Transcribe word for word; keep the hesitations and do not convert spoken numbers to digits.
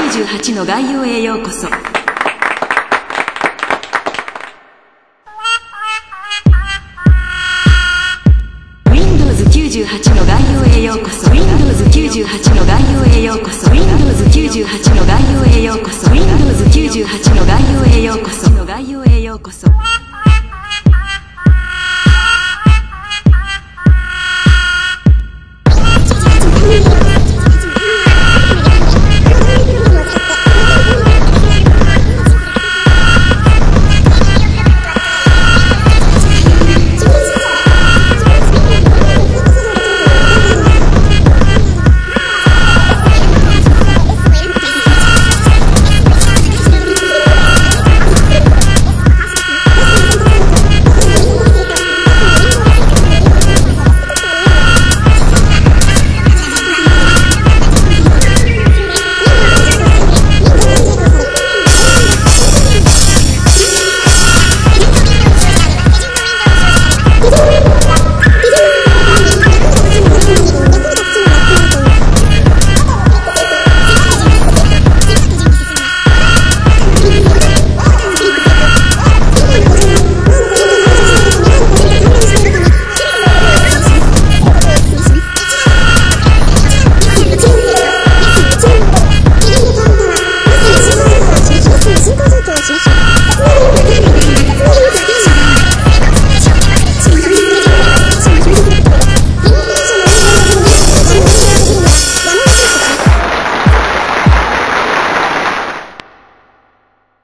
ウンドウズきゅうじゅうはち の概要へようこそ。ウィンドウズきゅうじゅうはち の概要へようこそ。ウィンドウズきゅうじゅうはち の概要へようこそ。ウィンドウズきゅうじゅうはち の概要へようこそ。ウィンドウズきゅうじゅうはち の概要へようこそ。